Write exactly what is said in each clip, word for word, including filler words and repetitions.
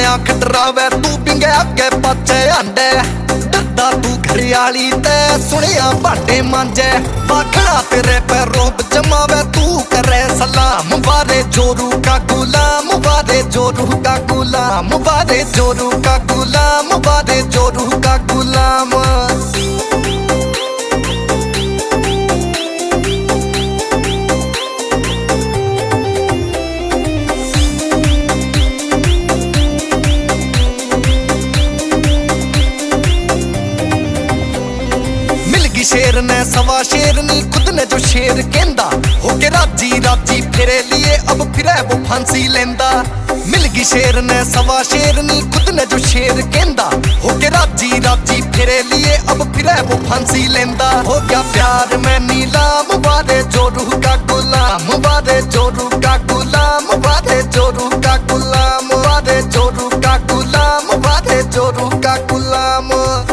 आंख डरावे तू बिंगे आगे पाचे आंडे डरदा तू घरियाली ते सुनिया बाटे मांजे बाखड़ा तेरे पे रोब जमावे तू करे सलाम वारे जोरू का गुलाम वारे जोरू का गुलाम वारे जोरू का गुलाम वारे जोरू का गुलाम। शेर ने सवा शेरनी खुद ने जो शेर कहंदा होके राजी राजी फिरे लिए अब फिरे वो फांसी लेंदा। मिलगी शेर ने सवा शेरनी खुद ने जो शेर कहंदा होके राजी राजी फिरे लिए अब फिरे वो फांसी लेंदा। हो गया प्यार में नीलाम वारे जोरू का गुलाम वारे जोरू का गुलाम वारे जोरू का गुलाम वारे जोरू का गुलाम वारे जोरू का गुलाम।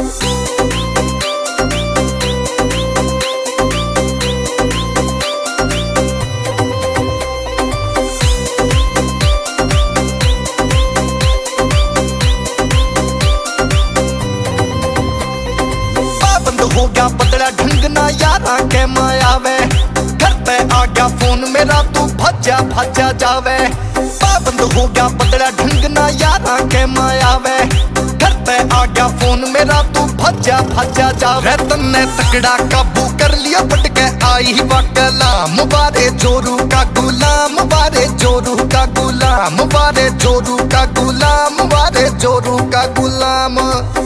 हो गया बदला ढंग ना यारा के मायावे घर पे आ गया फोन मेरा तू भज्जा भज्जा जावे। पाबंद हो गया बदला ढंग ना यारा के मायावे घर पे आ गया फोन मेरा तू भज्जा भज्जा जावे। तन्ने तकड़ा काबू कर लिया पट के आई वकलाम वारे जोरू का गुलाम वारे जोरू का गुलाम वारे जोरू का गुलाम वारे जोरू का गुलाम।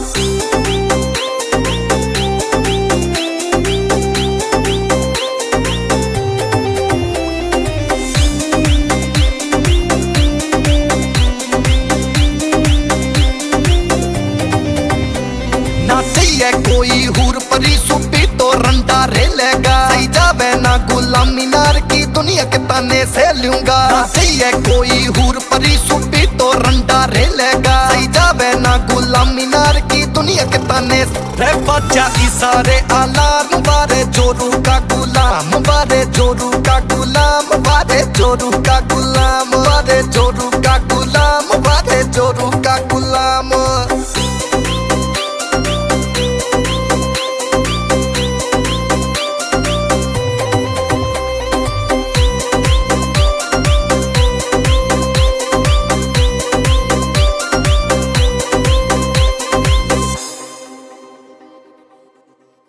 कोई हूर परी सुपी तो रंडा रे लेगा सही जावे ना गुलामी नार की दुनिया के ताने से लूंगा। सही है कोई हूर परी सुपी तो रंडा रे लेगा सही जावे ना गुलामी नार की दुनिया के ताने रे बच्चा इशारे आलाम वारे जोरू का गुलाम वारे जोरू का गुलाम वारे जोरू